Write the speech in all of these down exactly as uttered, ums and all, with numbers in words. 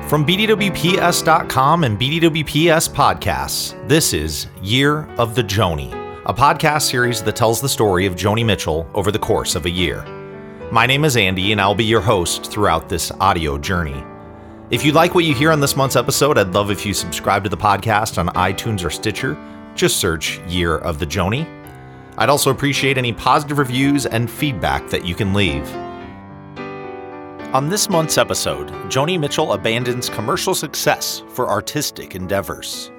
From B D W P S dot com and B D W P S Podcasts, this is Year of the Joni, a podcast series that tells the story of Joni Mitchell over the course of a year. My name is Andy, and I'll be your host throughout this audio journey. If you like what you hear on this month's episode, I'd love if you subscribe to the podcast on iTunes or Stitcher. Just search Year of the Joni. I'd also appreciate any positive reviews and feedback that you can leave. On this month's episode, Joni Mitchell abandons commercial success for artistic endeavors.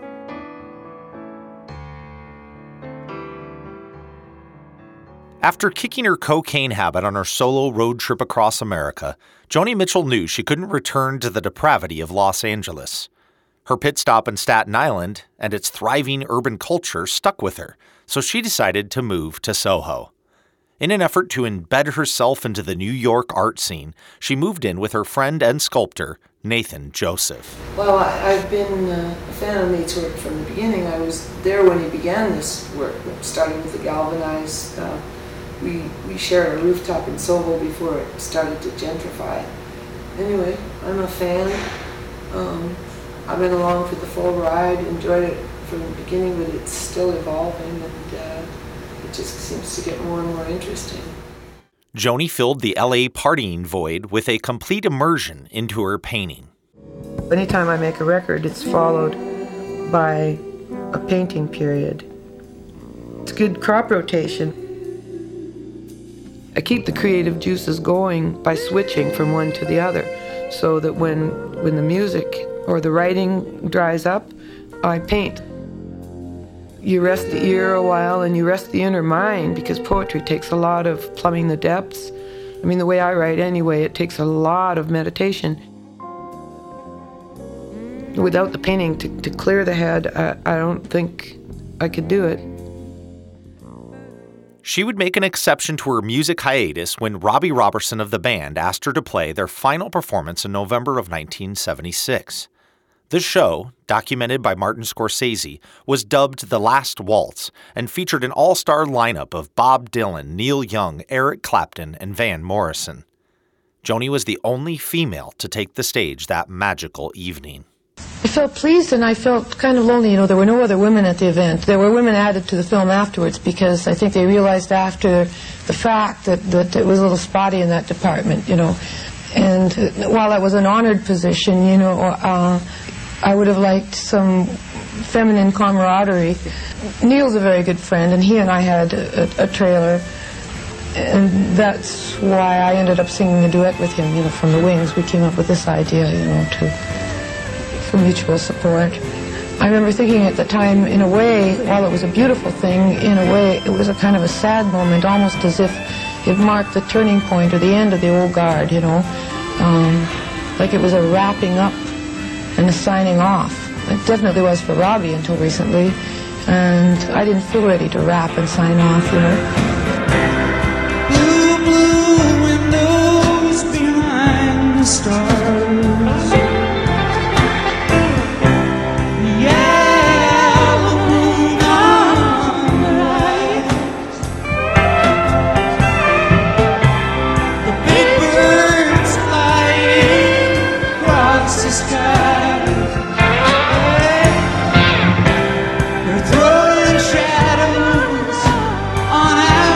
After kicking her cocaine habit on her solo road trip across America, Joni Mitchell knew she couldn't return to the depravity of Los Angeles. Her pit stop in Staten Island and its thriving urban culture stuck with her, so she decided to move to Soho. In an effort to embed herself into the New York art scene, she moved in with her friend and sculptor, Nathan Joseph. Well, I, I've been uh, a fan of Nate's work from the beginning. I was there when he began this work, starting with the galvanized. Uh, we, we shared a rooftop in Soho before it started to gentrify. Anyway, I'm a fan. Um, I've been along for the full ride, enjoyed it from the beginning, but it's still evolving, and uh, it just seems to get more and more interesting. Joni filled the L A partying void with a complete immersion into her painting. Anytime I make a record, it's followed by a painting period. It's good crop rotation. I keep the creative juices going by switching from one to the other, so that when when the music or the writing dries up, I paint. You rest the ear a while and you rest the inner mind, because poetry takes a lot of plumbing the depths. I mean, the way I write anyway, it takes a lot of meditation. Without the painting to, to clear the head, I, I don't think I could do it. She would make an exception to her music hiatus when Robbie Robertson of the band asked her to play their final performance in November of nineteen seventy-six. This show, documented by Martin Scorsese, was dubbed The Last Waltz and featured an all-star lineup of Bob Dylan, Neil Young, Eric Clapton, and Van Morrison. Joni was the only female to take the stage that magical evening. I felt pleased and I felt kind of lonely. You know, there were no other women at the event. There were women added to the film afterwards, because I think they realized after the fact that, that it was a little spotty in that department, you know. And while that was an honored position, you know, uh, I would have liked some feminine camaraderie. Neil's a very good friend, and he and I had a, a, a trailer, and that's why I ended up singing a duet with him, you know, from the Wings. We came up with this idea, you know, to for mutual support. I remember thinking at the time, in a way, while it was a beautiful thing, in a way, it was a kind of a sad moment, almost as if it marked the turning point or the end of the old guard, you know, um, like it was a wrapping up and a signing off. It definitely was for Robbie until recently, and I didn't feel ready to wrap and sign off, you know. Blue, blue windows behind the stars. Yellow moon on the rise. The big birds flying across the sky. They're throwing shadows on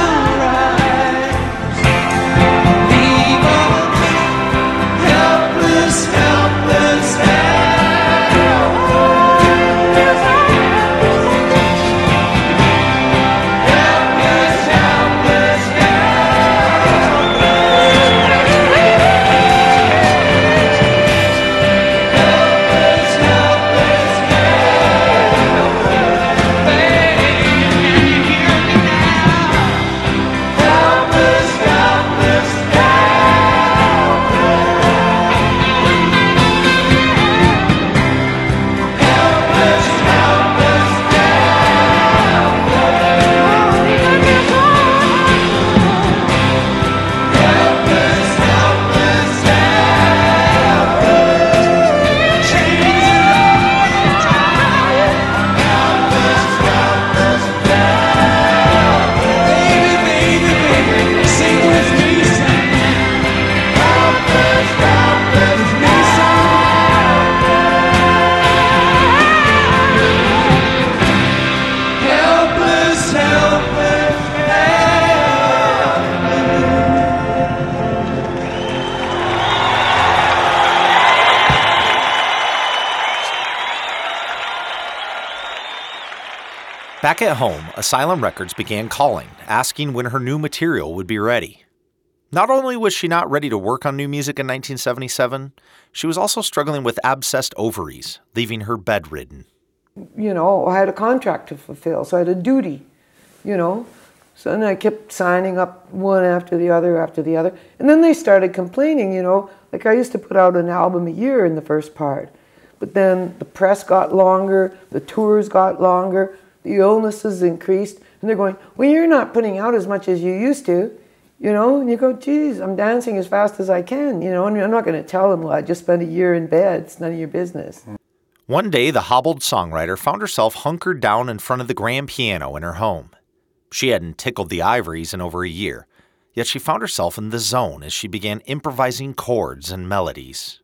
Back at home, Asylum Records began calling, asking when her new material would be ready. Not only was she not ready to work on new music in nineteen seventy-seven, she was also struggling with abscessed ovaries, leaving her bedridden. You know, I had a contract to fulfill, so I had a duty, you know. So then I kept signing up one after the other after the other. And then they started complaining, you know. Like I used to put out an album a year in the first part. But then the press got longer, the tours got longer, the illnesses increased. And they're going, well, you're not putting out as much as you used to. You know, and you go, geez, I'm dancing as fast as I can, you know, and I'm not going to tell them, well, I just spent a year in bed. It's none of your business. One day, the hobbled songwriter found herself hunkered down in front of the grand piano in her home. She hadn't tickled the ivories in over a year, yet she found herself in the zone as she began improvising chords and melodies.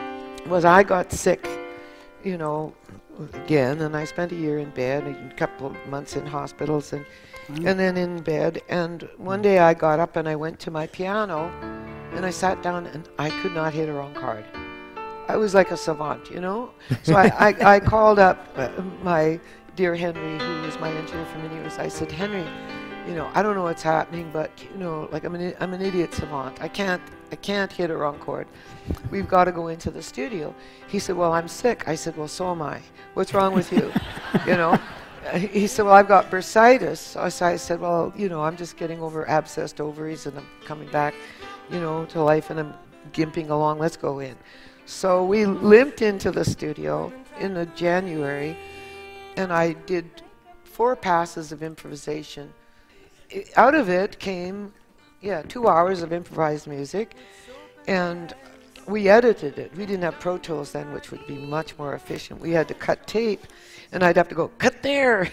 Was I got sick, you know, again, and I spent a year in bed, a couple of months in hospitals, and and then in bed. And one day I got up and I went to my piano, and I sat down and I could not hit a wrong chord. I was like a savant, you know. So I, I, I called up uh, my dear Henry, who was my engineer for many years. I said, Henry, you know, I don't know what's happening, but you know, like I'm an I'm an idiot savant. I can't I can't hit a wrong chord. We've got to go into the studio. He said, well, I'm sick. I said, well, so am I. What's wrong with you? You know. He said, well, I've got bursitis. So I said, well, you know, I'm just getting over abscessed ovaries and I'm coming back, you know, to life and I'm gimping along. Let's go in. So we limped into the studio in the January and I did four passes of improvisation. Out of it came, yeah, two hours of improvised music, and we edited it. We didn't have Pro Tools then, which would be much more efficient. We had to cut tape, and I'd have to go, cut there.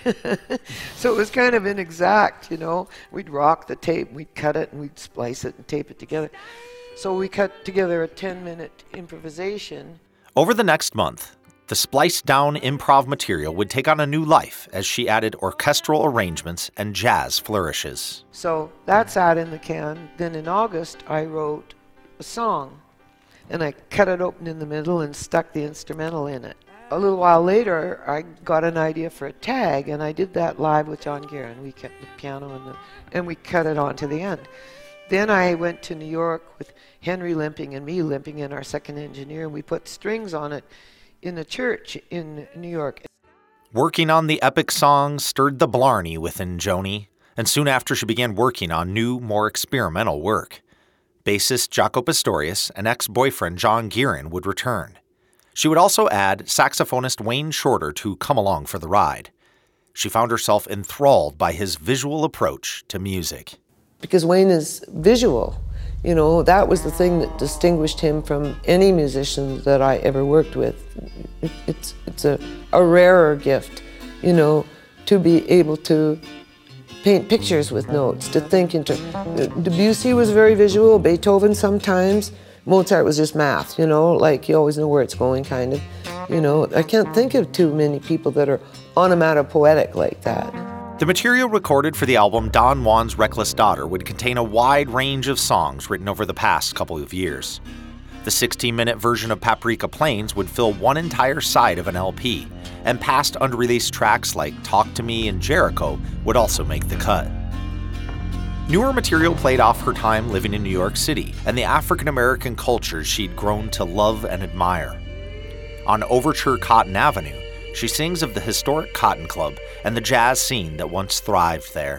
So it was kind of inexact, you know. We'd rock the tape, we'd cut it, and we'd splice it and tape it together. So we cut together a ten-minute improvisation. Over the next month, the spliced-down improv material would take on a new life as she added orchestral arrangements and jazz flourishes. So that sat in the can. Then in August, I wrote a song, and I cut it open in the middle and stuck the instrumental in it. A little while later, I got an idea for a tag, and I did that live with John Guerin. We kept the piano and, the, and we cut it on to the end. Then I went to New York with Henry limping and me limping and our second engineer, and we put strings on it in a church in New York. Working on the epic song stirred the Blarney within Joni, and soon after she began working on new, more experimental work. Bassist Jaco Pastorius and ex-boyfriend John Guerin would return. She would also add saxophonist Wayne Shorter to come along for the ride. She found herself enthralled by his visual approach to music. Because Wayne is visual. You know, that was the thing that distinguished him from any musician that I ever worked with. It, it's it's a, a rarer gift, you know, to be able to paint pictures with notes, to think into... Debussy was very visual, Beethoven sometimes. Mozart was just math, you know, like you always know where it's going, kind of. You know, I can't think of too many people that are onomatopoetic like that. The material recorded for the album Don Juan's Reckless Daughter would contain a wide range of songs written over the past couple of years. The sixteen-minute version of Paprika Plains would fill one entire side of an L P, and past unreleased tracks like Talk to Me and Jericho would also make the cut. Newer material played off her time living in New York City and the African-American cultures she'd grown to love and admire. On Overture Cotton Avenue, she sings of the historic Cotton Club and the jazz scene that once thrived there.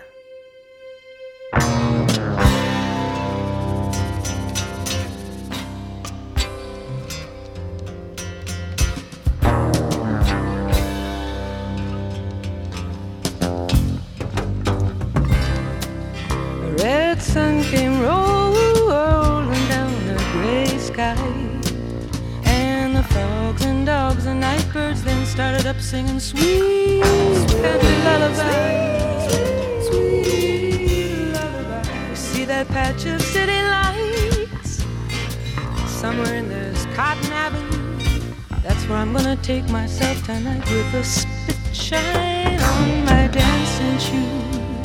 The red sun came rolling down the gray sky, and the frogs and dogs and night birds then started up singing sweet, country lullaby, sweet, sweet lullaby. You see that patch of city lights somewhere in this Cotton Avenue? That's where I'm gonna take myself tonight with a spit shine on my dancing shoes.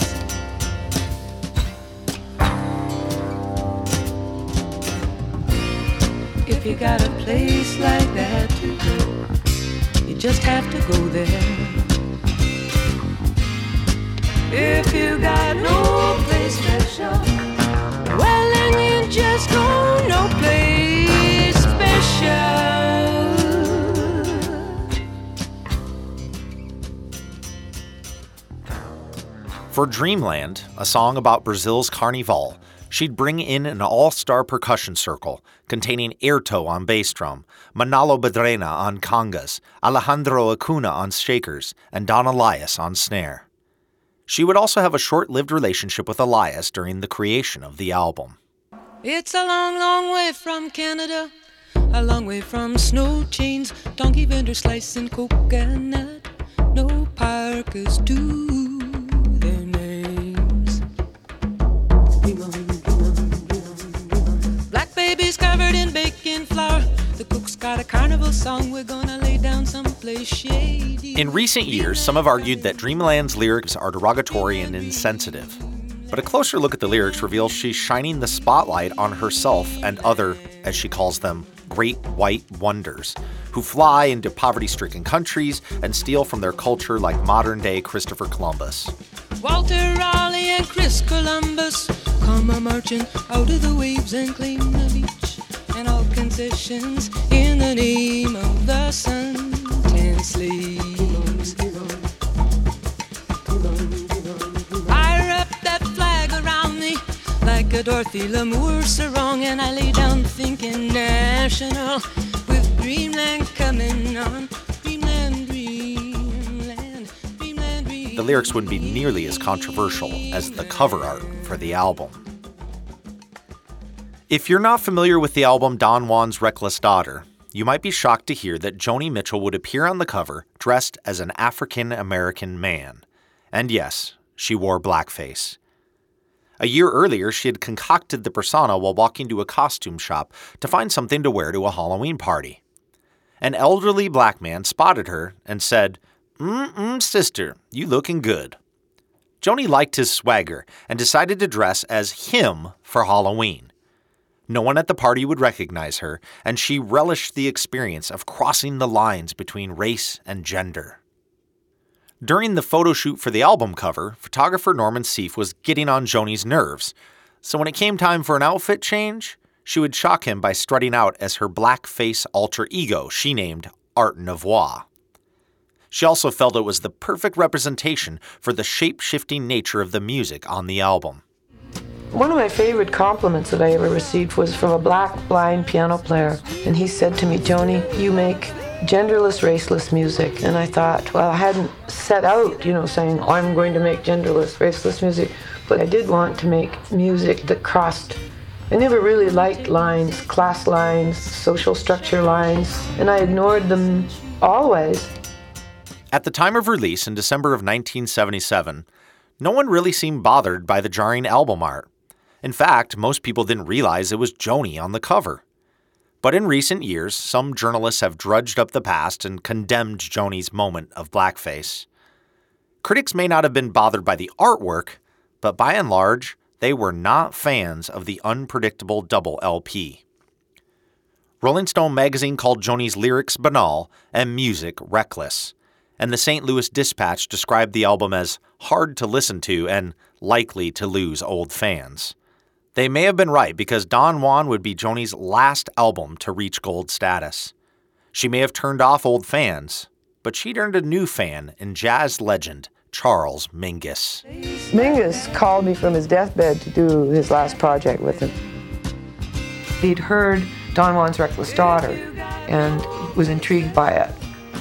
If you got a place like that to go, you just have to go there. If you got no place special, well then you just go no place special. For Dreamland, a song about Brazil's Carnival, she'd bring in an all-star percussion circle containing Airto on bass drum, Manalo Badrena on congas, Alejandro Acuna on shakers, and Don Elias on snare. She would also have a short-lived relationship with Elias during the creation of the album. It's a long, long way from Canada, a long way from snow chains, donkey vendors slicing coconut, no parkers to their names. Black babies covered in baking flour, the cook's got a carnival song, we're gonna lay down someplace shady. In recent years, some have argued that Dreamland's lyrics are derogatory and insensitive. But a closer look at the lyrics reveals she's shining the spotlight on herself and other, as she calls them, great white wonders, who fly into poverty-stricken countries and steal from their culture like modern-day Christopher Columbus. Walter Raleigh and Chris Columbus come a-marching out of the waves and claim the beach and all concessions in the name of the sun-tanned slaves. I wrap that flag around me like a Dorothy Lamour sarong, and I lay down thinking national with Dreamland coming on. Dreamland, Dreamland, Dreamland, Dreamland. The lyrics wouldn't be nearly as controversial as the cover art for the album. If you're not familiar with the album Don Juan's Reckless Daughter, you might be shocked to hear that Joni Mitchell would appear on the cover dressed as an African-American man. And yes, she wore blackface. A year earlier, she had concocted the persona while walking to a costume shop to find something to wear to a Halloween party. An elderly black man spotted her and said, "Mm-mm, sister, you looking good." Joni liked his swagger and decided to dress as him for Halloween. No one at the party would recognize her, and she relished the experience of crossing the lines between race and gender. During the photo shoot for the album cover, photographer Norman Seeff was getting on Joni's nerves, so when it came time for an outfit change, she would shock him by strutting out as her blackface alter ego she named Art Nouveau. She also felt it was the perfect representation for the shape-shifting nature of the music on the album. One of my favorite compliments that I ever received was from a black blind piano player, and he said to me, "Joni, you make genderless, raceless music." And I thought, well, I hadn't set out, you know, saying, I'm going to make genderless, raceless music, but I did want to make music that crossed. I never really liked lines, class lines, social structure lines, and I ignored them always. At the time of release in December of nineteen seventy-seven, no one really seemed bothered by the jarring album art. In fact, most people didn't realize it was Joni on the cover. But in recent years, some journalists have drudged up the past and condemned Joni's moment of blackface. Critics may not have been bothered by the artwork, but by and large, they were not fans of the unpredictable double L P. Rolling Stone magazine called Joni's lyrics banal and music reckless, and the Saint Louis Dispatch described the album as hard to listen to and likely to lose old fans. They may have been right, because Don Juan would be Joni's last album to reach gold status. She may have turned off old fans, but she'd earned a new fan in jazz legend Charles Mingus. Mingus called me from his deathbed to do his last project with him. He'd heard Don Juan's Reckless Daughter and was intrigued by it.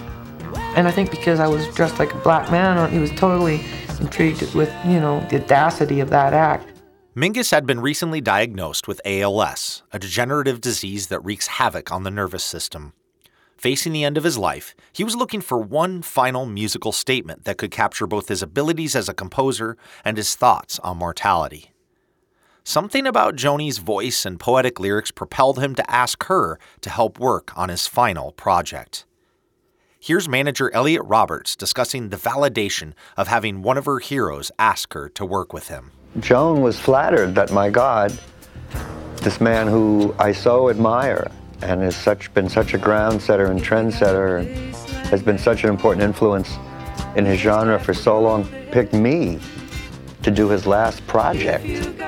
And I think because I was dressed like a black man, he was totally intrigued with, you know, the audacity of that act. Mingus had been recently diagnosed with A L S, a degenerative disease that wreaks havoc on the nervous system. Facing the end of his life, he was looking for one final musical statement that could capture both his abilities as a composer and his thoughts on mortality. Something about Joni's voice and poetic lyrics propelled him to ask her to help work on his final project. Here's manager Elliot Roberts discussing the validation of having one of her heroes ask her to work with him. Joan was flattered that, my God, this man who I so admire and has such been such a ground-setter and trendsetter and has been such an important influence in his genre for so long, picked me to do his last project.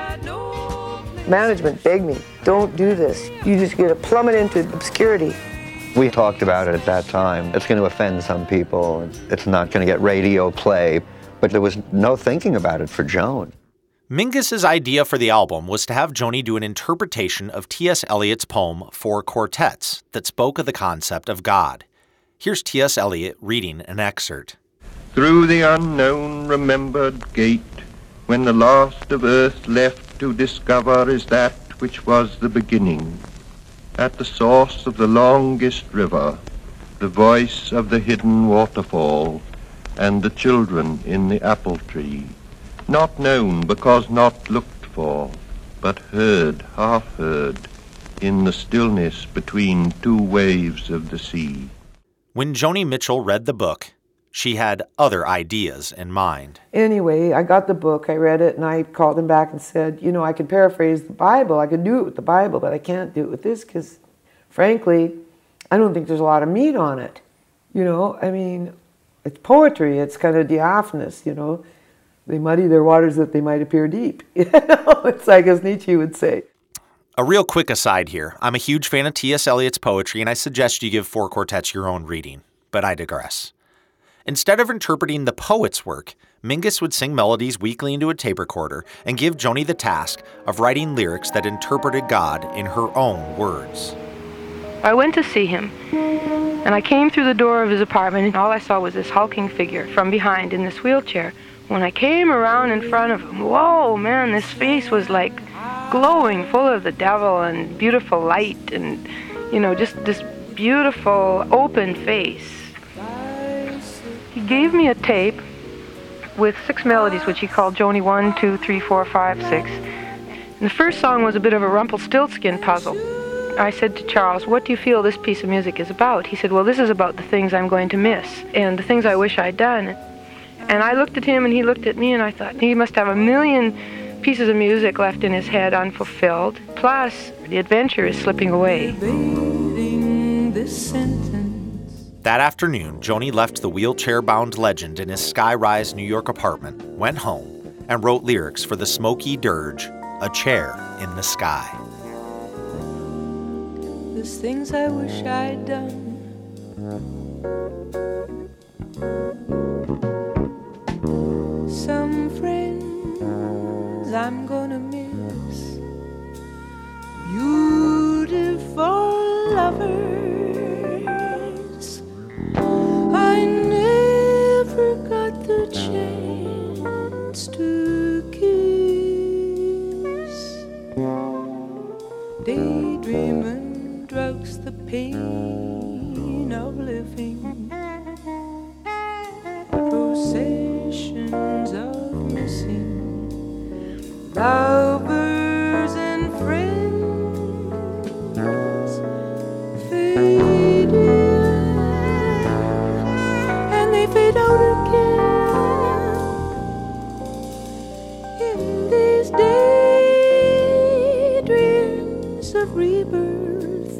Management begged me, don't do this. You just get to plummet into obscurity. We talked about it at that time. It's going to offend some people. It's not going to get radio play. But there was no thinking about it for Joan. Mingus's idea for the album was to have Joni do an interpretation of T S. Eliot's poem Four Quartets that spoke of the concept of God. Here's T S. Eliot reading an excerpt. Through the unknown remembered gate, when the last of earth left to discover is that which was the beginning, at the source of the longest river, the voice of the hidden waterfall, and the children in the apple tree, not known because not looked for, but heard, half heard, in the stillness between two waves of the sea. When Joni Mitchell read the book, she had other ideas in mind. Anyway, I got the book, I read it, and I called them back and said, you know, I could paraphrase the Bible, I could do it with the Bible, but I can't do it with this because, frankly, I don't think there's a lot of meat on it. You know, I mean, it's poetry, it's kind of diaphanous, you know. They muddy their waters that they might appear deep. You know, it's like as Nietzsche would say. A real quick aside here. I'm a huge fan of T S. Eliot's poetry, and I suggest you give Four Quartets your own reading, but I digress. Instead of interpreting the poet's work, Mingus would sing melodies weakly into a tape recorder and give Joni the task of writing lyrics that interpreted God in her own words. I went to see him, and I came through the door of his apartment, and all I saw was this hulking figure from behind in this wheelchair. When I came around in front of him, whoa, man, this face was like glowing, full of the devil and beautiful light and, you know, just this beautiful, open face. He gave me a tape with six melodies, which he called Joni one, two, three, four, five, six. And the first song was a bit of a Rumpelstiltskin puzzle. I said to Charles, what do you feel this piece of music is about? He said, well, this is about the things I'm going to miss and the things I wish I'd done. And I looked at him and he looked at me and I thought, he must have a million pieces of music left in his head unfulfilled. Plus, the adventure is slipping away. That afternoon, Joni left the wheelchair-bound legend in his sky-rise New York apartment, went home, and wrote lyrics for the Smokey Dirge, A Chair in the Sky. There's things I wish I'd done. Some friends I'm gonna miss. Beautiful lovers I never got the chance to kiss. Daydreaming drugs the pain of living. Processions of missing lovers and friends fade in and they fade out again in these daydreams of rebirth.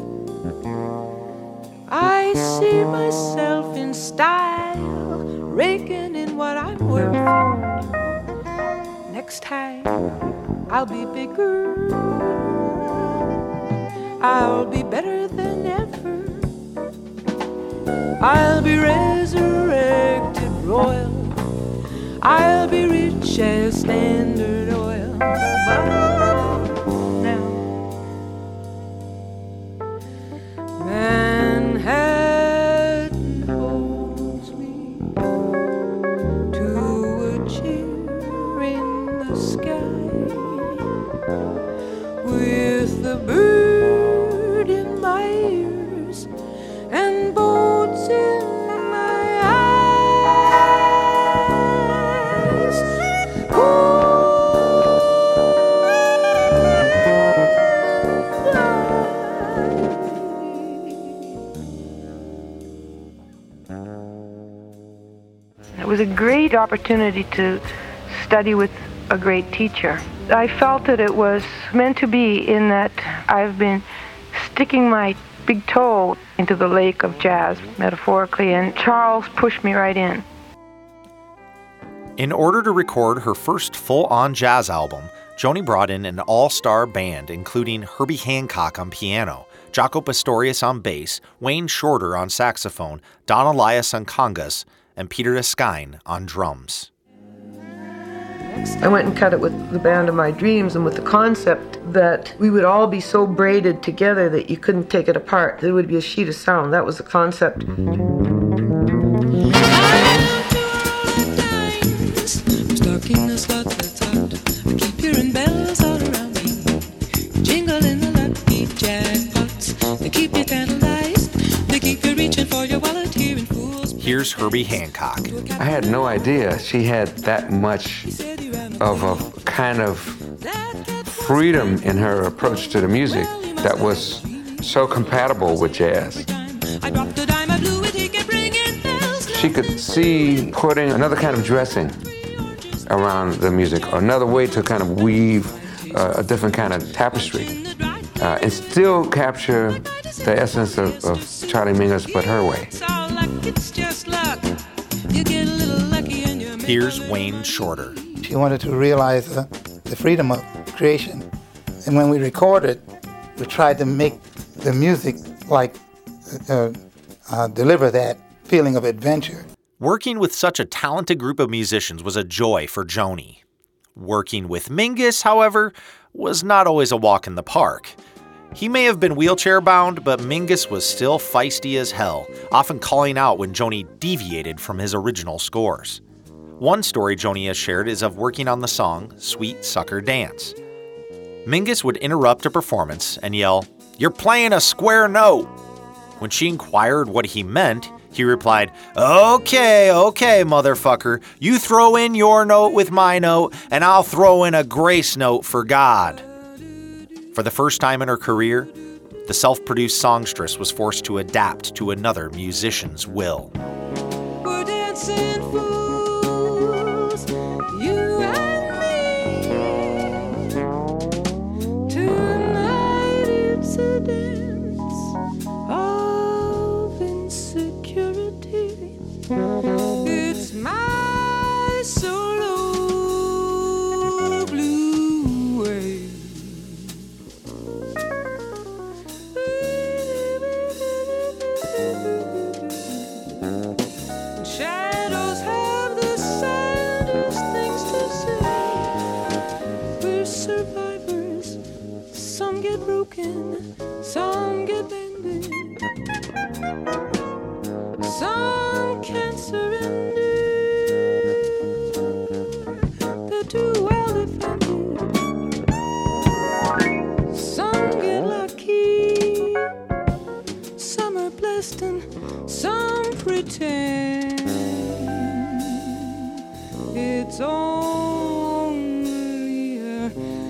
I see myself in style, raking in what I'm worth. Next time I'll be bigger, I'll be better than ever. I'll be resurrected royal, I'll be rich as Standard Oil. Now, Manhattan holds me to a chair in the sky with the bird in my ears and boats in my eyes. It was a great opportunity to study with a great teacher. I felt that it was meant to be in that I've been sticking my big toe into the lake of jazz, metaphorically, and Charles pushed me right in. In order to record her first full-on jazz album, Joni brought in an all-star band including Herbie Hancock on piano, Jaco Pastorius on bass, Wayne Shorter on saxophone, Don Elias on congas, and Peter Erskine on drums. I went and cut it with the band of my dreams and with the concept that we would all be so braided together that you couldn't take it apart. There would be a sheet of sound. That was the concept. Stuck in a slot that's hot. I keep hearing bells all around me. Jingle in the lucky jackpots. They keep you tantalized. They keep you reaching for your wallet here in fools. Here's Herbie Hancock. I had no idea she had that much of a kind of freedom in her approach to the music that was so compatible with jazz. She could see putting another kind of dressing around the music, or another way to kind of weave uh, a different kind of tapestry, uh, and still capture the essence of, of Charlie Mingus, but her way. Here's Wayne Shorter. She wanted to realize uh, the freedom of creation. And when we recorded, we tried to make the music like uh, uh, deliver that feeling of adventure. Working with such a talented group of musicians was a joy for Joni. Working with Mingus, however, was not always a walk in the park. He may have been wheelchair-bound, but Mingus was still feisty as hell, often calling out when Joni deviated from his original scores. One story Joni has shared is of working on the song Sweet Sucker Dance. Mingus would interrupt a performance and yell, "You're playing a square note." When she inquired what he meant, he replied, "Okay, okay, motherfucker. You throw in your note with my note, and I'll throw in a grace note for God." For the first time in her career, the self-produced songstress was forced to adapt to another musician's will. We're dancing fools, you and me. Tonight it's a dance of insecurity. It's my solo blue wave. Shadows have the saddest things to say. We're survivors. Some get broken, some get bending. Some can't surrender. They're too well defended. Some get lucky. Some are blessed and some pretend. It's only a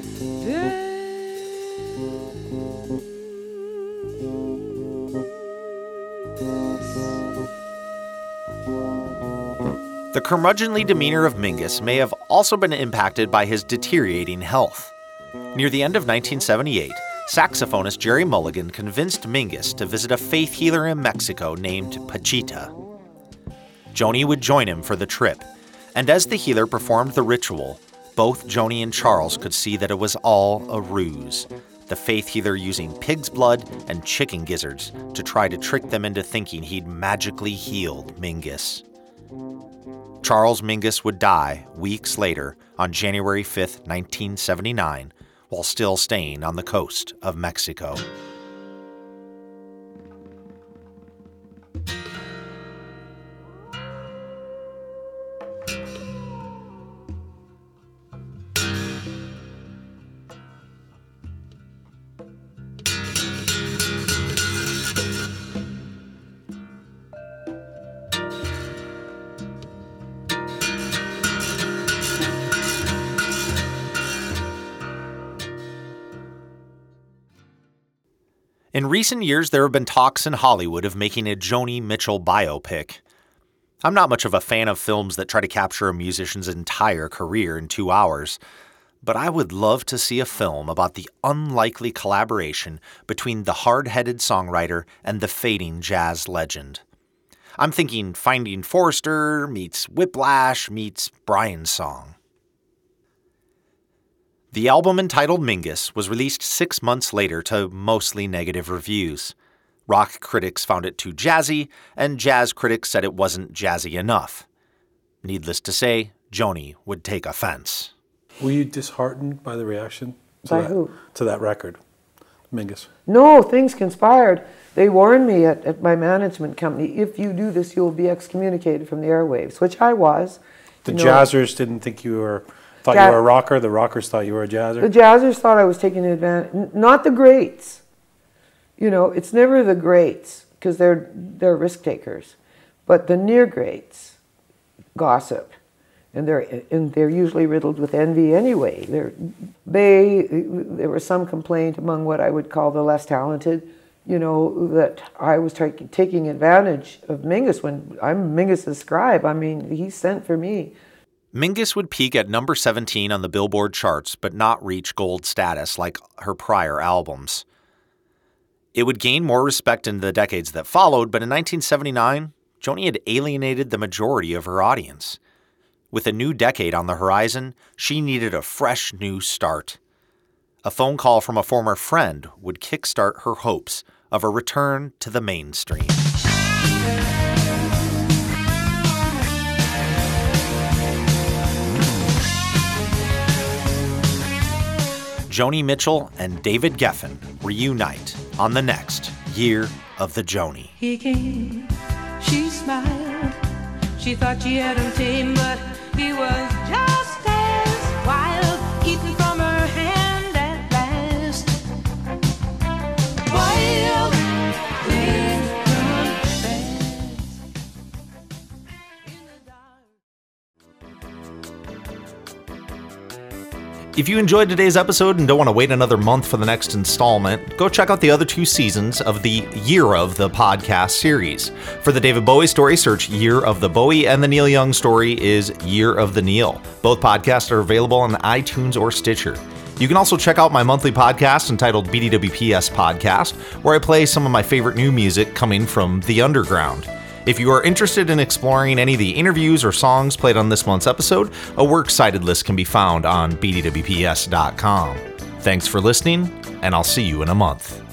The curmudgeonly demeanor of Mingus may have also been impacted by his deteriorating health. Near the end of nineteen seventy-eight, saxophonist Jerry Mulligan convinced Mingus to visit a faith healer in Mexico named Pachita. Joni would join him for the trip, and as the healer performed the ritual, both Joni and Charles could see that it was all a ruse, the faith healer using pig's blood and chicken gizzards to try to trick them into thinking he'd magically healed Mingus. Charles Mingus would die weeks later on January fifth, nineteen seventy-nine, while still staying on the coast of Mexico. In recent years, there have been talks in Hollywood of making a Joni Mitchell biopic. I'm not much of a fan of films that try to capture a musician's entire career in two hours, but I would love to see a film about the unlikely collaboration between the hard-headed songwriter and the fading jazz legend. I'm thinking Finding Forrester meets Whiplash meets Brian's Song. The album entitled Mingus was released six months later to mostly negative reviews. Rock critics found it too jazzy, and jazz critics said it wasn't jazzy enough. Needless to say, Joni would take offense. Were you disheartened by the reaction to, By that, who? to that record, Mingus? No, things conspired. They warned me at, at my management company, if you do this, you'll be excommunicated from the airwaves, which I was. The You know, jazzers didn't think you were, thought Ja- you were a rocker. The rockers thought you were a jazzer. The jazzers thought I was taking advantage, n- not the greats. You know, it's never the greats, because they're, they're risk takers. But the near greats gossip. And they're and they're usually riddled with envy anyway. They're, they there was some complaint among what I would call the less talented, you know, that I was t- taking advantage of Mingus when I'm Mingus's scribe. I mean, he sent for me. Mingus would peak at number seventeen on the Billboard charts, but not reach gold status like her prior albums. It would gain more respect in the decades that followed, but in nineteen seventy-nine, Joni had alienated the majority of her audience. With a new decade on the horizon, she needed a fresh new start. A phone call from a former friend would kickstart her hopes of a return to the mainstream. Joni Mitchell and David Geffen reunite on the next Year of the Joni. He came, she smiled. She thought she had him tame, but he was just as wild, eating from her hand at last. Wild things run fast in the dark. If you enjoyed today's episode and don't want to wait another month for the next installment, go check out the other two seasons of the Year of the podcast series. For the David Bowie story, search Year of the Bowie, and the Neil Young story is Year of the Neil. Both podcasts are available on iTunes or Stitcher. You can also check out my monthly podcast entitled B D W P S Podcast, where I play some of my favorite new music coming from the underground. If you are interested in exploring any of the interviews or songs played on this month's episode, a works cited list can be found on B D W P S dot com. Thanks for listening, and I'll see you in a month.